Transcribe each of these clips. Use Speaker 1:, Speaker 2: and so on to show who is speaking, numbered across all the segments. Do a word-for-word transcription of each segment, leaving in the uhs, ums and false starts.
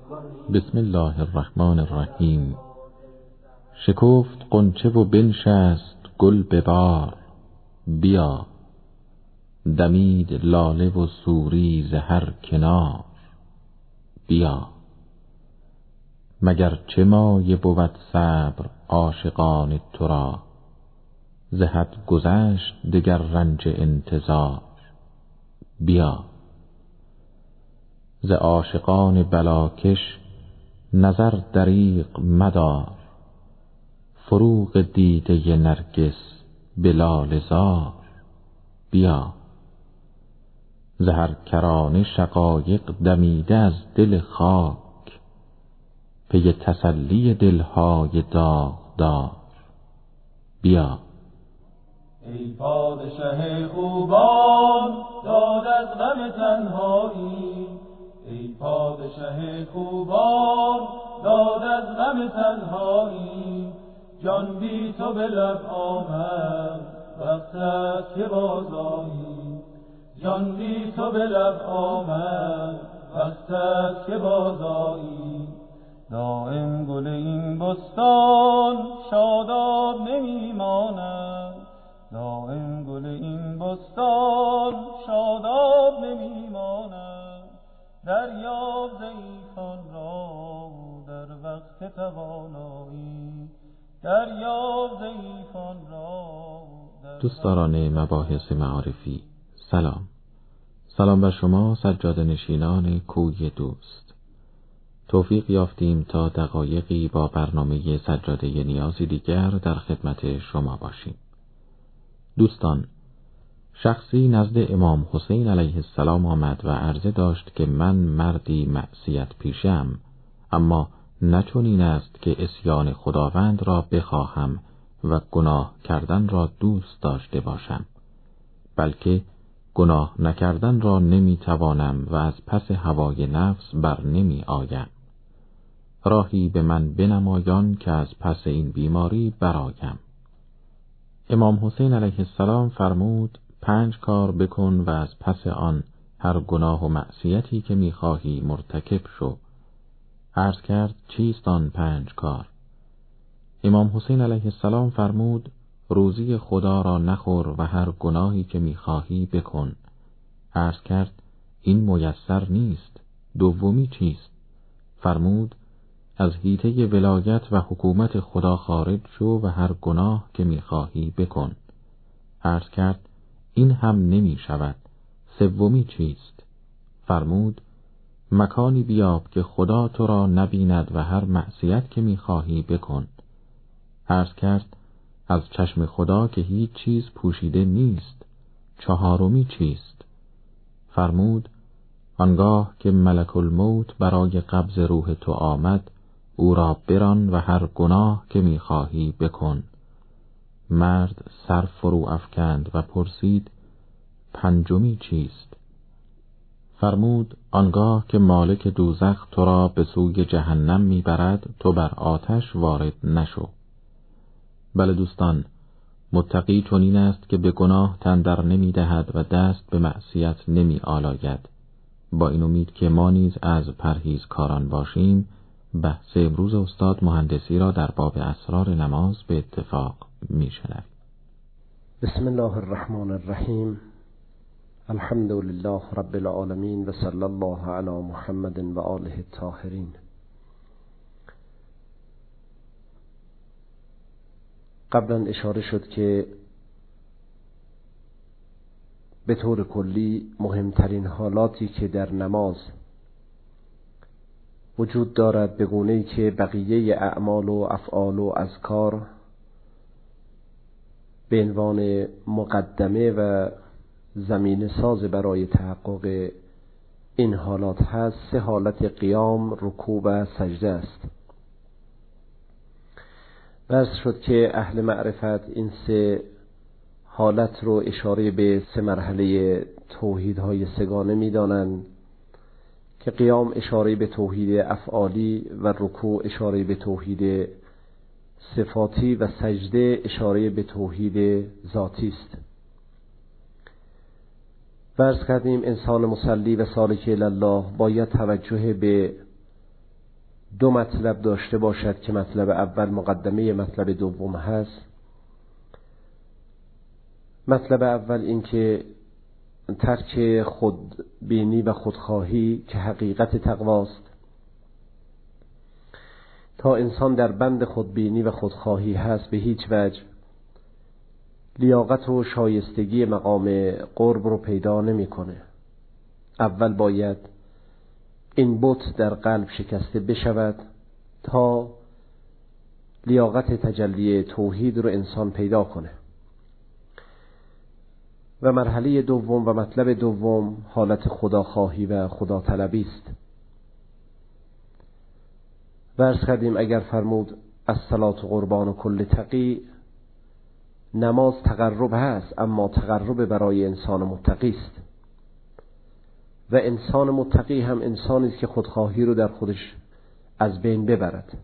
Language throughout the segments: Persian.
Speaker 1: بسم الله الرحمن الرحیم. شکفت غنچه و بنشست گل به بار، بیا دمید لاله و سوری ز هر کنار، بیا. مگر چه مایه بود صبر عاشقان تو را، ز حد گذشت دگر رنج انتظار، بیا. ز عاشقان بلاکش نظر دریغ مدار، فروغ دیده نرگس به لاله زار، بیا. ز هر کرانه شقایق دمیده از دل خاک، پی تسلی دلهای داغدار، بیا.
Speaker 2: ای پادشه خوبان داد از غم تنهایی، ای پادشه خوبان داد از غم تنهایی، جان بی تو به لب آمد وقت است که بازایی، جان بی تو به لب آمد وقت است که بازایی. دائم گل این بستان شاداب نمیماند، دائم گل این بستان شاداب نمیماند، دریاب ضعیفان را در وقت توانایی، دریاب ضعیفان را در
Speaker 1: دوستداران مباحث معارفی، سلام. سلام بر شما سجاده نشینان کوی دوست. توفیق یافتیم تا دقایقی با برنامه سجاده نیازی دیگر در خدمت شما باشیم. دوستان، شخصی نزد امام حسین علیه السلام آمد و عرضه داشت که من مردی معصیت پیشم، اما نه چنین است که عصیان خداوند را بخواهم و گناه کردن را دوست داشته باشم، بلکه گناه نکردن را نمی توانم و از پس هوای نفس بر نمی آیم. راهی به من بنمایان که از پس این بیماری برآیم. امام حسین علیه السلام فرمود پنج کار بکن و از پس آن هر گناه و معصیتی که می‌خواهی مرتکب شو. عرض کرد چیست آن پنج کار؟ امام حسین علیه السلام فرمود روزی خدا را نخور و هر گناهی که می‌خواهی بکن. عرض کرد این میسر نیست، دومی چیست؟ فرمود از حیطه ولایت و حکومت خدا خارج شو و هر گناه که می‌خواهی بکن. عرض کرد این هم نمی شود، سومی چیست؟ فرمود مکانی بیاب که خدا تو را نبیند و هر معصیت که می‌خواهی بکن. عرض کرد از چشم خدا که هیچ چیز پوشیده نیست، چهارمی چیست؟ فرمود آنگاه که ملک الموت برای قبض روح تو آمد، او را بران و هر گناه که می‌خواهی بکن. مرد سر فرو افکند و پرسید پنجمی چیست؟ فرمود آنگاه که مالک دوزخ تو را به سوی جهنم میبرد، تو بر آتش وارد نشو. بله دوستان، متقی چنین است که به گناه تن در نمی دهد و دست به معصیت نمی آلاید. با این امید که ما نیز از پرهیزکاران باشیم، بحث امروز استاد مهندسی را در باب اسرار نماز به اتفاق می شنویم.
Speaker 3: بسم الله الرحمن الرحیم. الحمد لله رب العالمین و صلی الله علی محمد و آله الطاهرین. قبلا اشاره شد که به طور کلی مهمترین حالاتی که در نماز وجود دارد به گونه‌ای که بقیه اعمال و افعال و اذکار به عنوان مقدمه و زمینه ساز برای تحقق این حالات هست، سه حالت قیام، رکوع و سجده است. بحث شد که اهل معرفت این سه حالت رو اشاره به سه مرحله توحیدهای سگانه می دانند که قیام اشاره به توحید افعالی و رکوع اشاره به توحید صفاتی و سجده اشاره به توحید ذاتی است. فرض کردیم انسان مصلی و سالک الی الله باید توجه به دو مطلب داشته باشد که مطلب اول مقدمه مطلب دوم هست. مطلب اول این که ترک خودبینی و خودخواهی که حقیقت تقواست. تا انسان در بند خودبینی و خودخواهی هست به هیچ وجه لیاقت و شایستگی مقام قرب رو پیدا نمی‌کنه. اول باید این بت در قلب شکسته بشود تا لیاقت تجلی توحید رو انسان پیدا کنه. و مرحله دوم و مطلب دوم حالت خداخواهی و خداطلبی است. و عرض کردیم اگر فرمود الصلاة قربان و کل تقی، نماز تقرب هست اما تقرب برای انسان متقی است. و انسان متقی هم انسانی است که خودخواهی رو در خودش از بین ببرد.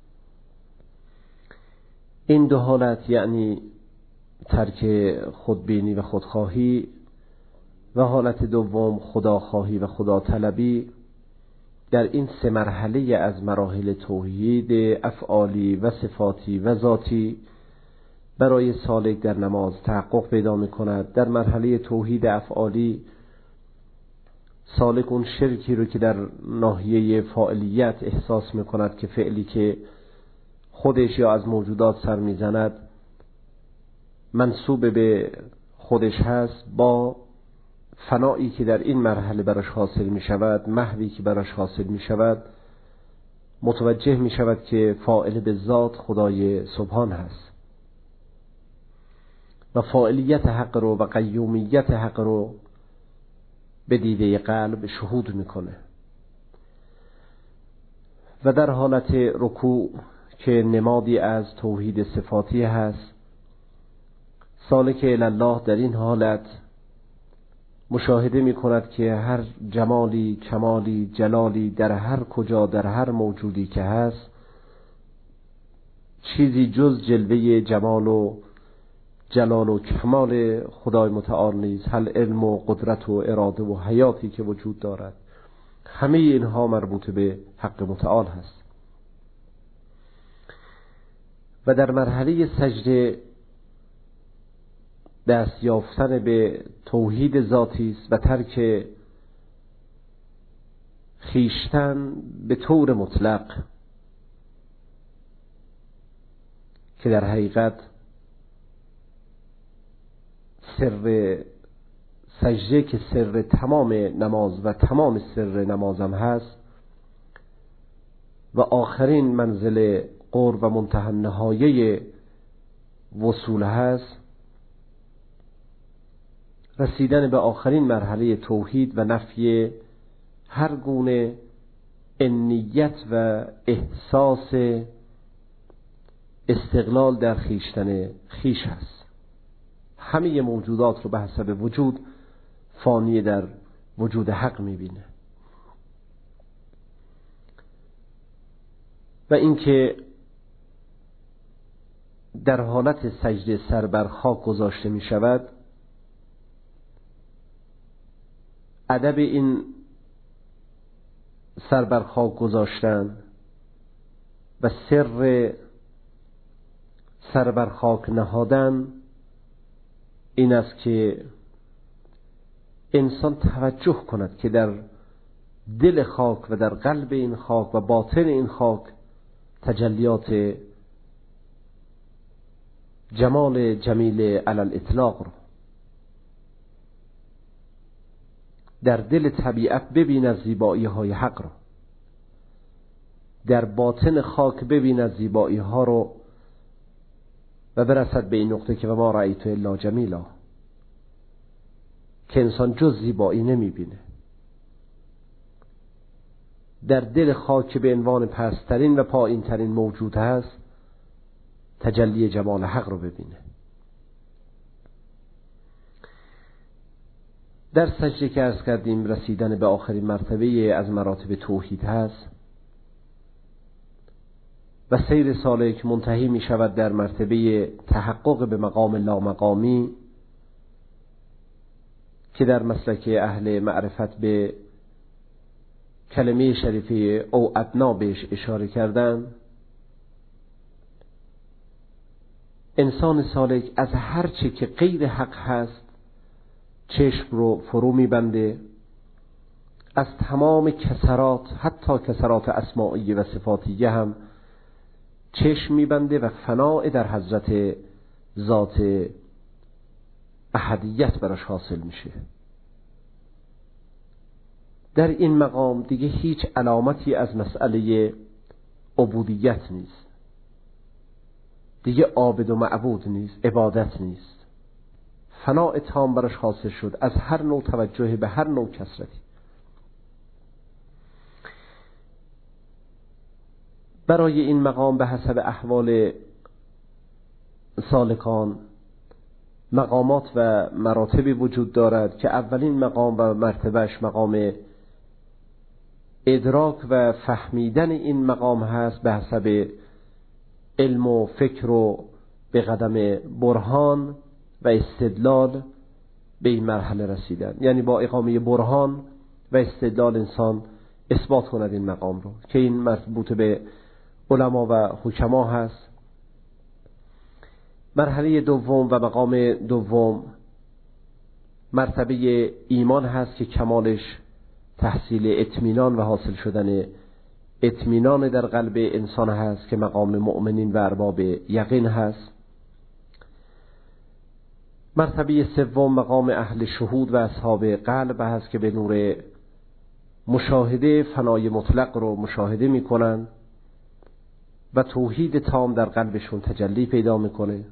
Speaker 3: این دو حالت یعنی ترک خودبینی و خودخواهی و حالت دوم خداخواهی و خداطلبی، در این سه مرحله از مراحل توحید افعالی و صفاتی و ذاتی برای سالک در نماز تحقق پیدا می‌کند. در مرحله توحید افعالی سالک اون شرکی رو که در ناحیه فاعلیت احساس می‌کند که فعلی که خودش یا از موجودات سر می‌زند منسوب به خودش هست، با فنایی که در این مرحله براش حاصل می شود، محوی که براش حاصل می شود، متوجه می شود که فاعل به ذات خدای سبحان هست و فاعلیت حق رو و قیومیت حق رو به دیده قلب شهود می کنه. و در حالت رکوع که نمادی از توحید صفاتی هست، سالک الله در این حالت مشاهده می کند که هر جمالی، کمالی، جلالی در هر کجا، در هر موجودی که هست، چیزی جز جلوه جمال و جلال و کمال خدای متعال نیست. هل علم و قدرت و اراده و حیاتی که وجود دارد، همه اینها مربوط به حق متعال هست. و در مرحله سجده دست یافتن به توحید ذاتی است و ترک خیشتن به طور مطلق، که در حقیقت سر سجده که سر تمام نماز و تمام سر نمازم هست و آخرین منزل قرب و منتهی نهایه وصول هست، رسیدن به آخرین مرحله توحید و نفی هر گونه انیت و احساس استقلال در خیشتن خیش هست. همه موجودات رو به حسب وجود فانی در وجود حق میبینه. و اینکه در حالت سجده سر بر خاک گذاشته می شود، ادب این سر بر خاک گذاشتن و سر سر بر خاک نهادن این است که انسان توجه کند که در دل خاک و در قلب این خاک و باطن این خاک تجلیات جمال جمیل علی الاطلاق رو در دل طبیعت ببیند، زیبایی های حق رو در باطن خاک ببیند، زیبایی ها رو، و برسد به این نقطه که و ما رأیت الا جمیلا، که انسان جز زیبایی نمی بینه. در دل خاک که به عنوان پسترین و پایین ترین موجود هست، تجلی جمال حق رو ببینه. در سجده که عرض کردیم رسیدن به آخرین مرتبه از مراتب توحید هست و سیر سالک منتهی می شود در مرتبه تحقق به مقام لامقامی، که در مسلک اهل معرفت به کلمه شریفه او ادنا بهش اشاره کردن، انسان سالک از هر چه که غیر حق هست چشم رو فرو میبنده، از تمام کسرات حتی کسرات اسماعیه و صفاتیه هم چشم میبنده و فناء در حضرت ذات احدیت براش حاصل میشه. در این مقام دیگه هیچ علامتی از مسئله عبودیت نیست، دیگه عابد و معبود نیست، عبادت نیست، فناء تام براش حاصل شد از هر نوع توجه به هر نوع کسرتی. برای این مقام به حسب احوال سالکان مقامات و مراتبی وجود دارد که اولین مقام و مرتبهش مقام ادراک و فهمیدن این مقام هست، به حسب علم و فکر و به قدم برهان و استدلال به این مرحله رسیدن. یعنی با اقامه برهان و استدلال انسان اثبات کند این مقام رو که این مربوط به علما و حکما هست. مرحله دوم و مقام دوم مرتبه ایمان هست که کمالش تحصیل اطمینان و حاصل شدن اطمینان در قلب انسان هست که مقام مؤمنین و ارباب یقین هست. مرتبه سوم مقام اهل شهود و اصحاب قلب هست که به نور مشاهده فنای مطلق رو مشاهده میکنن و توحید تام در قلبشون تجلی پیدا میکنه.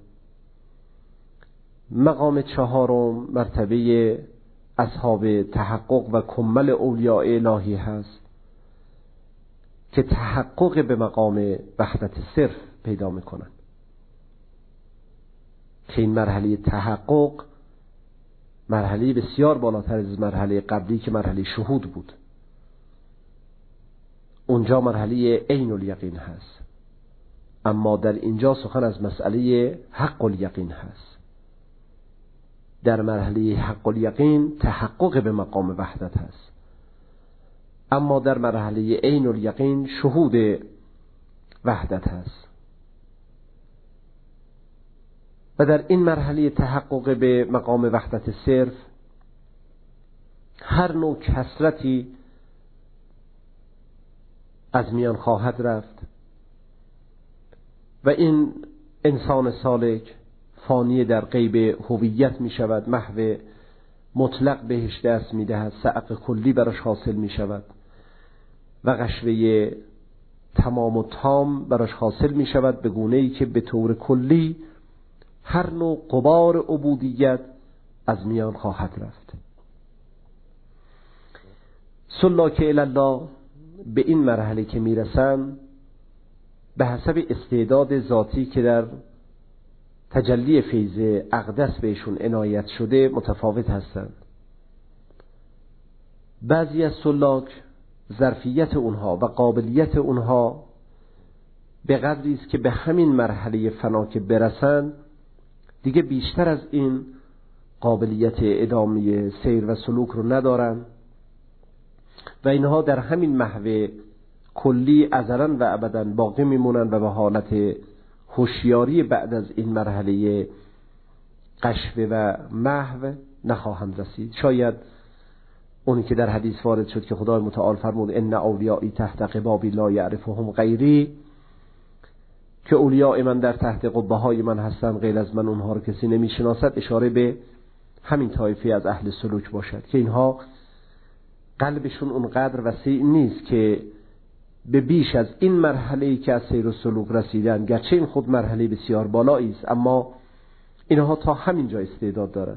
Speaker 3: مقام چهارم مرتبه اصحاب تحقق و کمل اولیاء الهی هست که تحقق به مقام وحدت صرف پیدا میکنن، که این مرحله تحقق مرحله بسیار بالاتر از مرحله قبلی که مرحله شهود بود. اونجا مرحله عین الیقین هست، اما در اینجا سخن از مسئله حق الیقین هست. در مرحله حق الیقین تحقق به مقام وحدت هست، اما در مرحله عین الیقین شهود وحدت هست. و در این مرحله تحقق به مقام وحدت صرف هر نوع کثرتی از میان خواهد رفت و این انسان سالک فانی در غیب هویت می شود، محو مطلق بهش دست می دهد، سعق کلی براش حاصل می شود و قشوه تمام و تام براش حاصل می شود، به گونه‌ای که به طور کلی هر نوع غبار عبودیت از میان خواهد رفت. سلاک الله به این مرحله که می رسند به حسب استعداد ذاتی که در تجلی فیض اقدس بهشون عنایت شده متفاوت هستند. بعضی از سلاک ظرفیت اونها و قابلیت اونها به قدری است که به همین مرحله فنا که برسن دیگه بیشتر از این قابلیت ادامه سیر و سلوک رو ندارن و اینها در همین محو کلی ازلاً و ابداً باقی میمونن و به حالت هوشیاری بعد از این مرحله قشوه و محو نخواهند رسید. شاید اونی که در حدیث وارد شد که خدای متعال فرمود ان اولیایی تحت قبابی لا یعرفهم غیری، که اولیاء من در تحت قبه های من هستن، غیر از من اونها رو کسی نمیشناسد، اشاره به همین طایفه از اهل سلوک باشد که اینها قلبشون اونقدر وسیع نیست که به بیش از این مرحله‌ای که از سیر و سلوک رسیدن، گرچه این خود مرحله بسیار بالایی است، اما اینها تا همینجا استعداد دارند.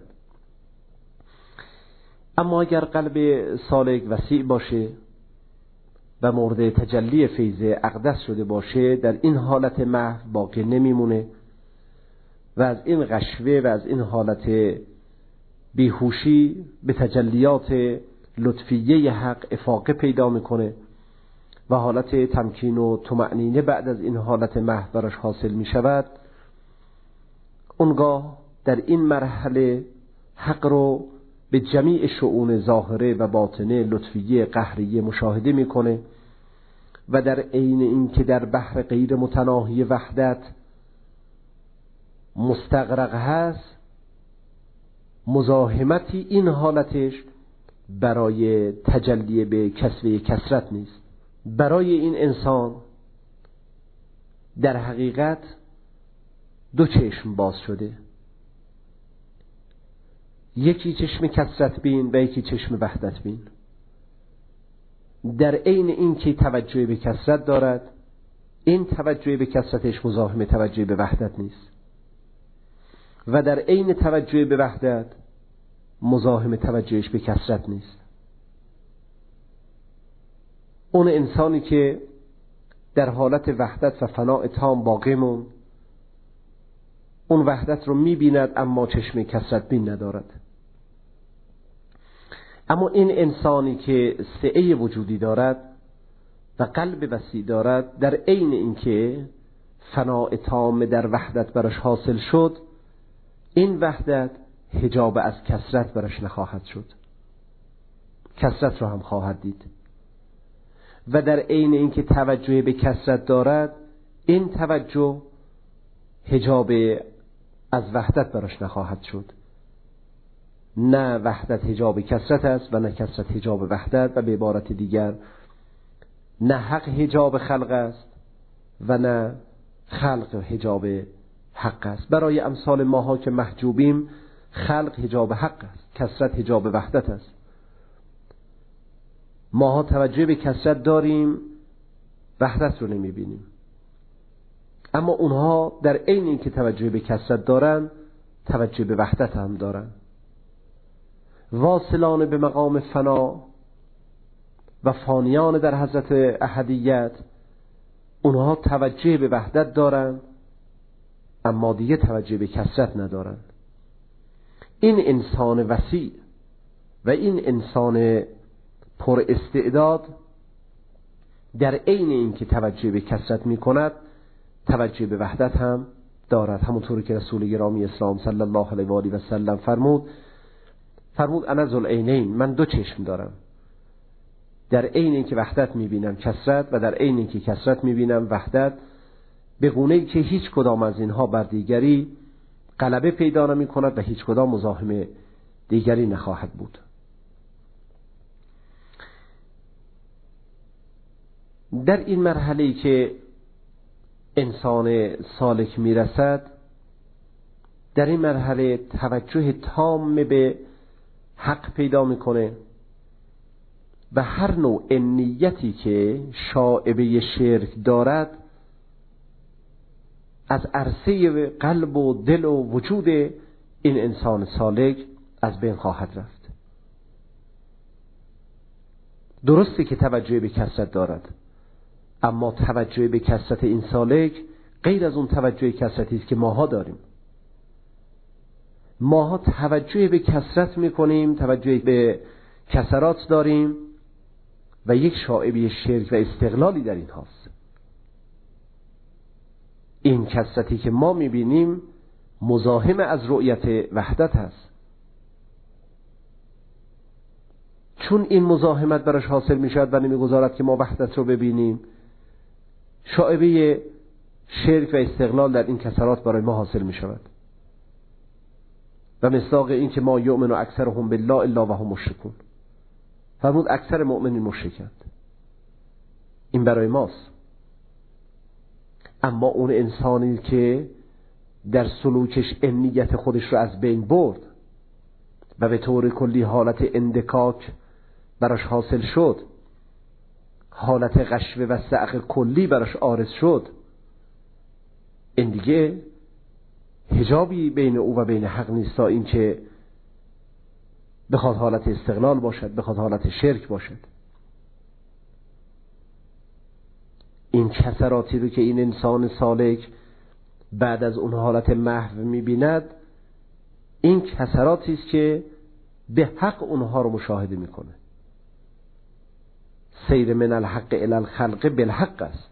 Speaker 3: اما اگر قلب سالک وسیع باشه و مورد تجلی فیض اقدس شده باشه، در این حالت محو باقی نمیمونه و از این قشوه و از این حالت بیهوشی به تجلیات لطفیه حق افاقه پیدا میکنه و حالت تمکین و طمأنینه بعد از این حالت محو براش حاصل می شود. اونگاه در این مرحله حق رو به جمیع شؤون ظاهره و باطنه، لطفیه، قهریه مشاهده میکنه و در عین این که در بحر غیر متناهی وحدت مستغرق هست، مزاحمتی این حالتش برای تجلی به کسوه کثرت نیست. برای این انسان در حقیقت دو چشم باز شده، یکی چشم کثرت بین و یکی چشم وحدت بین. در عین این که توجه به کثرت دارد، این توجه به کثرتش مزاحم توجه به وحدت نیست و در عین توجه به وحدت مزاحم توجهش به کثرت نیست. اون انسانی که در حالت وحدت و فناء تام باقی موند، اون وحدت رو می‌بیند اما چشم کثرت بین ندارد. اما این انسانی که سعه وجودی دارد و قلب وسیع دارد، در عین اینکه فناء تام در وحدت برش حاصل شد، این وحدت حجاب از کثرت برش نخواهد شد، کثرت رو هم خواهد دید. و در عین اینکه توجه به کثرت دارد، این توجه حجاب از وحدت برش نخواهد شد. نه وحدت حجاب کثرت است و نه کثرت حجاب وحدت، و به عبارت دیگر نه حق حجاب خلق است و نه خلق حجاب حق است. برای امثال ماها که محجوبیم، خلق حجاب حق است، کثرت حجاب وحدت است. ماها توجه به کثرت داریم، وحدت رو نمیبینیم. اما اونها در عین این که توجه به کثرت دارن، توجه به وحدت هم دارن. واصلان به مقام فنا و فانیان در حضرت احدیت، اونها توجه به وحدت دارن اما دیگه توجه به کثرت ندارن. این انسان وسیع و این انسان پر استعداد در عین این که توجه به کثرت می کند، توجه به وحدت هم دارد. همونطوری که رسول گرامی اسلام صلی الله علیه و آله و سلم فرمود فرمود انا ذوالعینین، من دو چشم دارم، در عین این که وحدت می بینم کثرت و در عین این که کثرت می بینم وحدت، به گونه‌ای که هیچ کدام از اینها بر دیگری غلبه پیدا نمی کند و هیچ کدام مزاحم دیگری نخواهد بود. در این مرحله‌ای که انسان سالک میرسد، در این مرحله توجه تام به حق پیدا میکنه و هر نوع نیتی که شائبه شرک دارد از عرصه قلب و دل و وجود این انسان سالک از بین خواهد رفت. درسته که توجه به کثرت دارد، اما توجه به کثرت این سالک غیر از اون توجه کثرتی است که ماها داریم. ماها توجه به کثرت میکنیم، توجه به کثرات داریم و یک شائبه شرک و استقلالی در این هاست. این کثرتی که ما میبینیم مزاحم از رؤیت وحدت هست. چون این مزاحمت برش حاصل میشد و نمیگذارد که ما وحدت رو ببینیم، شائبه شرک و استقلال در این کثرات برای ما حاصل می شود. و مصداق این که ما یؤمن و اکثرهم بالله الا و هم مشرکون، فرمود اکثر مؤمنین مشرکند. این برای ماست. اما اون انسانی که در سلوکش نیت خودش رو از بین برد و به طور کلی حالت اندکاک براش حاصل شد، حالت غشوه و صعق کلی براش عارض شد، این دیگه حجابی بین او و بین حق نیست تا این که بخواد حالت استقلال باشد، بخواد حالت شرک باشد. این کثراتی رو که این انسان سالک بعد از اون حالت محو می‌بیند، این کثراتی است که به حق اونها رو مشاهده میکنه. سیر من الحق الی الخلق بالحق است،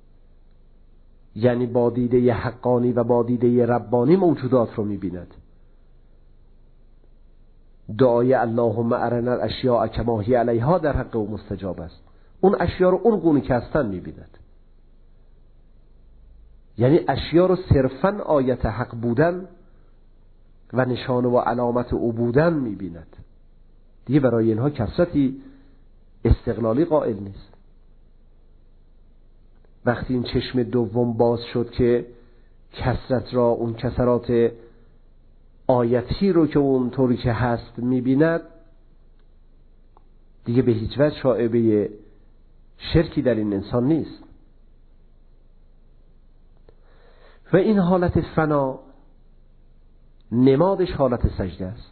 Speaker 3: یعنی با دیده حقانی و با دیده ربانی موجودات رو می‌بیند. دعای اللهم ارنا الاشیاء کما هی علیها در حق او مستجاب است. اون اشیا رو اون گونه که هستن میبیند، یعنی اشیا رو صرفاً آیت حق بودن و نشانه و علامت او بودن میبیند. دیگه برای اینها کثرتی استقلالی قائل نیست. وقتی این چشم دوم باز شد که کثرت را، اون کثرات آیتی رو که اون طوری که هست میبیند، دیگه به هیچ وجه شائبه شرکی در این انسان نیست. و این حالت فنا نمادش حالت سجده است.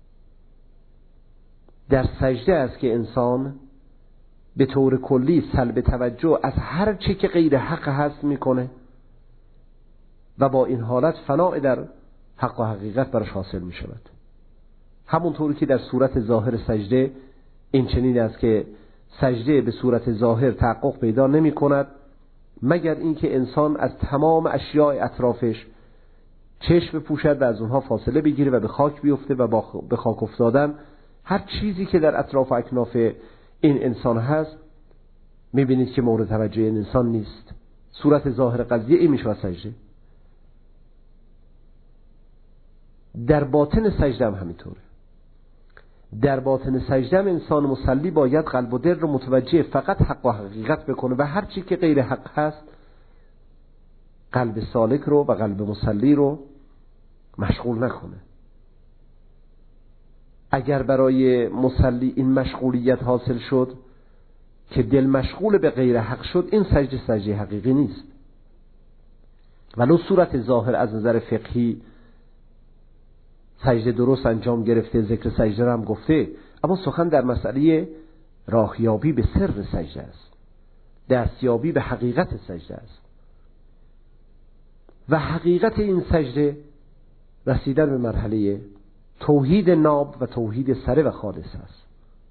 Speaker 3: در سجده است که انسان به طور کلی سلب توجه از هر چی که غیر حق هست میکنه و با این حالت فنا در حق و حقیقت برش حاصل می شود. همونطوری که در صورت ظاهر سجده این چنین است که سجده به صورت ظاهر تحقق پیدا نمی کند مگر اینکه انسان از تمام اشیاء اطرافش چشم بپوشد و از اونها فاصله بگیره و به خاک بیفته و با به خاک افتادن هر چیزی که در اطراف و اکناف این انسان هست میبینید که مورد توجه این انسان نیست. صورت ظاهر قضیه این میشه سجده. در باطن سجده هم همینطوره. در باطن سجده هم انسان مصلی باید قلب و دل رو متوجه فقط حق و حقیقت بکنه و هر چی که غیر حق هست قلب سالک رو و قلب مصلی رو مشغول نکنه. اگر برای مصلی این مشغولیت حاصل شد که دل مشغول به غیر حق شد، این سجده سجده حقیقی نیست. ولو صورت ظاهر از نظر فقهی سجده درست انجام گرفته، ذکر سجده را هم گفته، اما سخن در مسئله راهیابی به سر سجده است، دستیابی به حقیقت سجده است. و حقیقت این سجده رسیدن به مرحله توحید ناب و توحید سره و خالص است.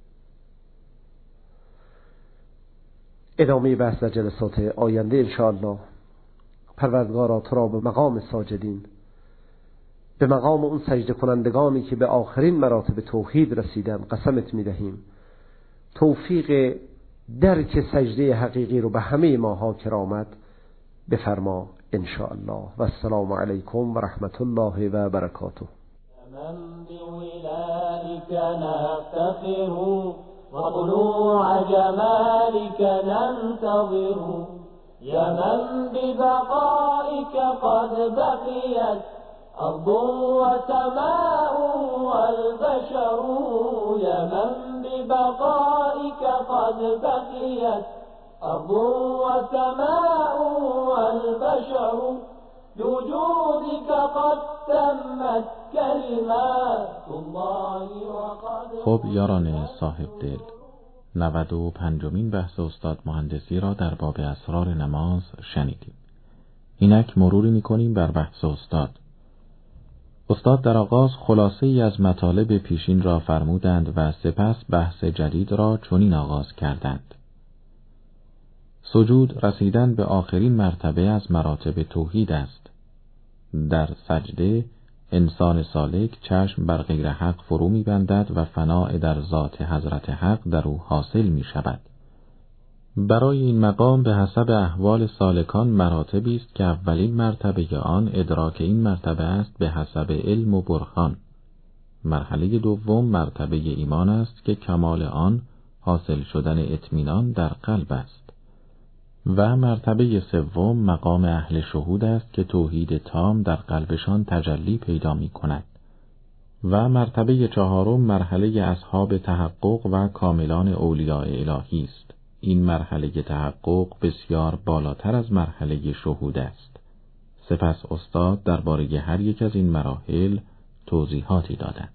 Speaker 3: ادامه بحث در جلسات آینده انشاءالله. پروردگارا تو را به مقام ساجدین، به مقام اون سجده کنندگانی که به آخرین مراتب توحید رسیدن قسمت میدهیم توفیق درک سجده حقیقی رو به همه ماها کرامت بفرما انشاءالله. و السلام علیکم و رحمت الله و برکاته.
Speaker 2: من بولائك نفتخر وطلوع جمالك ننتظر يا من ببقائك قد بقيت أرض وسماء والبشر يا من ببقائك قد بقيت أرض وسماء والبشر بوجودك قد تمت كلمات الله وقد.
Speaker 1: خب یاران صاحب دل، نود و پنجمین بحث استاد مهندسی را در باب اسرار نماز شنیدیم. اینک مروری می‌کنیم بر بحث استاد. استاد در آغاز خلاصه ای از مطالب پیشین را فرمودند و سپس بحث جدید را چنین آغاز کردند: سجود رسیدن به آخرین مرتبه از مراتب توحید است. در سجده انسان سالک چشم بر غیر حق فرو می بندد و فناء در ذات حضرت حق در او حاصل می شود. برای این مقام به حسب احوال سالکان مراتبی است که اولین مرتبه آن ادراک این مرتبه است به حسب علم و برهان. مرحله دوم مرتبه ایمان است که کمال آن حاصل شدن اطمینان در قلب است. و مرتبه سوم مقام اهل شهود است که توحید تام در قلبشان تجلی پیدا می کند. و مرتبه چهارم مرحله اصحاب تحقق و کاملان اولیاء الهی است. این مرحله تحقق بسیار بالاتر از مرحله شهود است. سپس استاد درباره هر یک از این مراحل توضیحاتی دادند.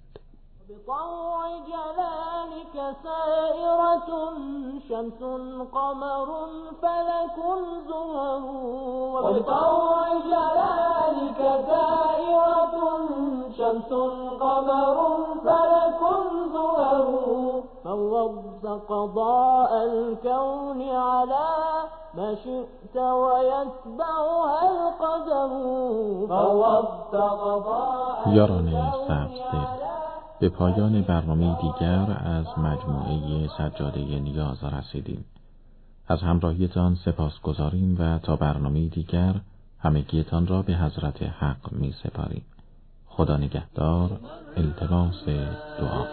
Speaker 2: سائرة شمس قمر فلك زهر وبطوع جلالك دائرة شمس قمر فلك زهر فوضت قضاء الكون على ما شئت ويتبعها القدر فوضت قضاء
Speaker 1: یاران سبز دل، به پایان برنامه دیگر از مجموعه سجاده نیاز رسیدیم. از همراهیتان سپاسگزاریم و تا برنامه دیگر همگیتان را به حضرت حق می سپاریم. خدا نگهدار. التماس دعا.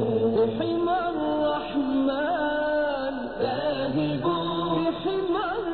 Speaker 2: بحمى الرحمن ذاهب بحمى